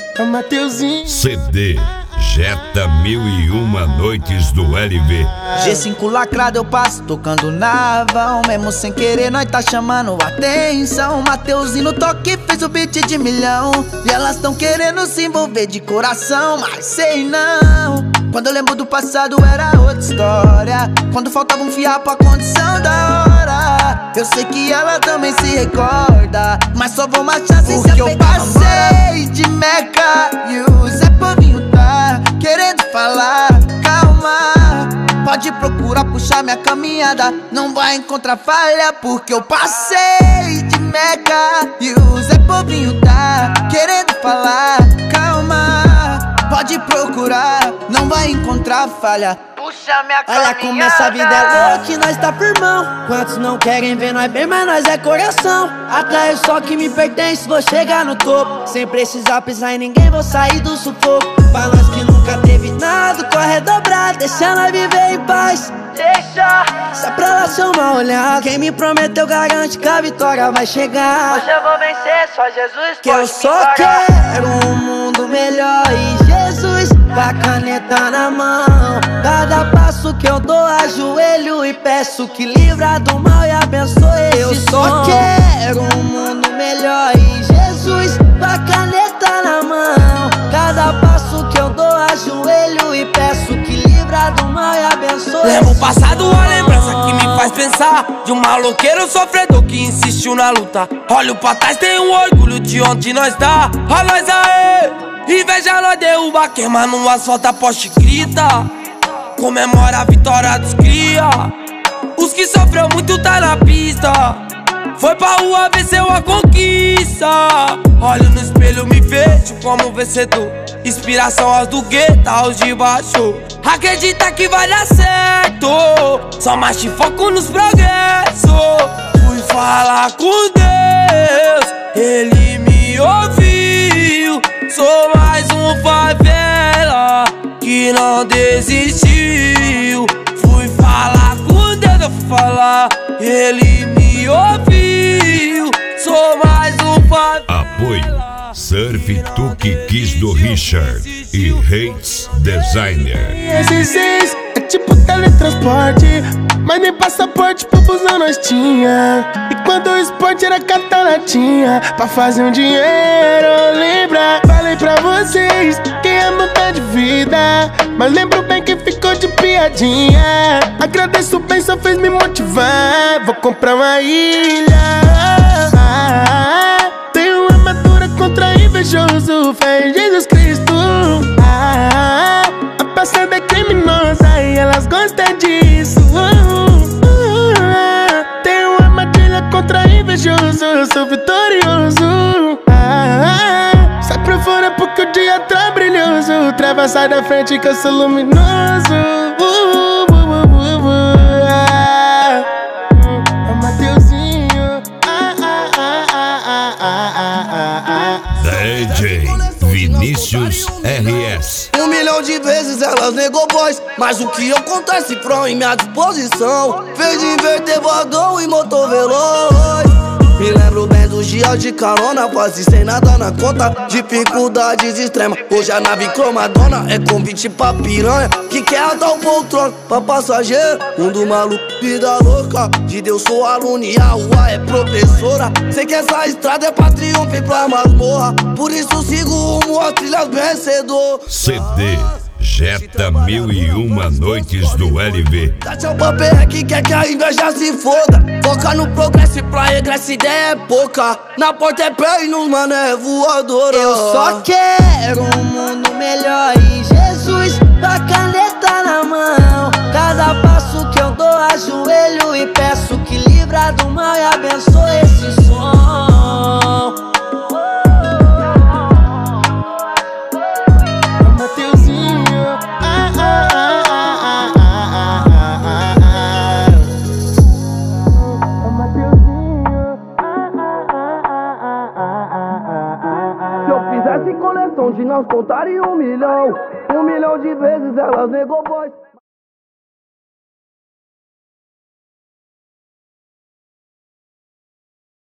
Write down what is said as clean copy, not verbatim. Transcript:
É o Mateuzinho. CD Jetta 1001 Noites do LV. G5 lacrado eu passo tocando navão. Mesmo sem querer nós tá chamando atenção. Mateuzinho no toque fez o beat de milhão. E elas tão querendo se envolver de coração, mas sei não. Quando eu lembro do passado era outra história. Quando faltava um fiapo a condição da hora. Eu sei que ela também se recorda, mas só vou uma chance se eu passei de Meca. E o Zé Povinho tá querendo falar, calma. Pode procurar puxar minha caminhada, não vai encontrar falha, porque eu passei de Meca. E o Zé Povinho tá querendo falar, calma. Pode procurar, não vai encontrar falha. Puxa minha caminhada. Olha como essa vida é louca e nós tá firmão. Quantos não querem ver nós bem, mas nós é coração. Atrás só que me pertence, vou chegar no topo. Sem precisar pisar em ninguém, vou sair do sufoco. Pra nós que nunca teve nada, corre dobrado, deixa nós viver em paz. Deixa. Se é pra lá ser uma olhada, quem me prometeu garante que a vitória vai chegar. Hoje eu vou vencer, só Jesus pode. Que eu só quero um mundo melhor e Jesus com a caneta na mão. Cada passo que eu dou, ajoelho e peço que livra do mal e abençoe. Eu só quero um mundo melhor e Jesus com a caneta na mão. Cada passo que eu dou, ajoelho e peço que livra do mal e abençoe. Lembro o passado, a lembrança que me faz pensar de um maloqueiro sofredor que insistiu na luta. Olho pra trás, tenho um orgulho de onde nós tá. Ó nós aê, inveja nós derruba, queima no asfalto, a poste grita. Comemora a vitória dos cria. Os que sofreu muito tá na pista. Foi pra rua, venceu a conquista. Olho no espelho, me vejo como vencedor. Inspiração aos do gueto, aos de baixo. Acredita que vai dar certo. Só mais te foco nos progressos. Fui falar com Deus, Ele me ouviu. Sou mais um favela que não desistiu. Fui falar com Deus, eu fui falar, Ele me ouviu. Sou mais um favela. Apoio Surf Tuque Kiss do Richard e Hates Designer. Esse seis é tipo teletransporte, mas nem passaporte pro busão nós tinha. E quando o esporte era catar latinha pra fazer um dinheiro, lembra? Falei pra vocês que é mudar de vida, mas lembro bem que ficou de piadinha. Agradeço bem, só fez me motivar. Vou comprar uma ilha. Tenho armadura contra invejoso, fé em Jesus Cristo. A passada é criminosa e elas gostam disso. Tenho armadilha contra invejoso, eu sou vitorioso. Sai pra fora porque o dia tá brilhoso. Treva, sai da frente que eu sou luminoso. É o Mateuzinho. DJ Vinícius RS. 1 milhão de vezes elas negou voz, mas o que eu contar cifrão em minha disposição. Fez inverter vagão e motor veloz. Me lembro bem dos dias de carona, quase sem nada na conta, dificuldades extremas. Hoje a nave cromadona é convite pra piranha que quer atar o poltrona pra passageiro. Mundo maluco, vida louca, de Deus sou aluno e a UA é professora. Sei que essa estrada é pra triunfo e pra masmorra, por isso sigo rumo às trilhas vencedor. CD Jetta 1001 Noites do LV. Dá tchau pra PR que quer que a inveja se foda. Foca no progresso e pra regresso ideia é pouca. Na porta é pé e nos mano é voadora. Eu só quero um mundo melhor e Jesus com a caneta na mão. Cada passo que eu dou, ajoelho e peço que livra do mal e abençoe esse som. Se eu fizesse coleção de nós contaria 1 milhão. 1 milhão de vezes elas negou.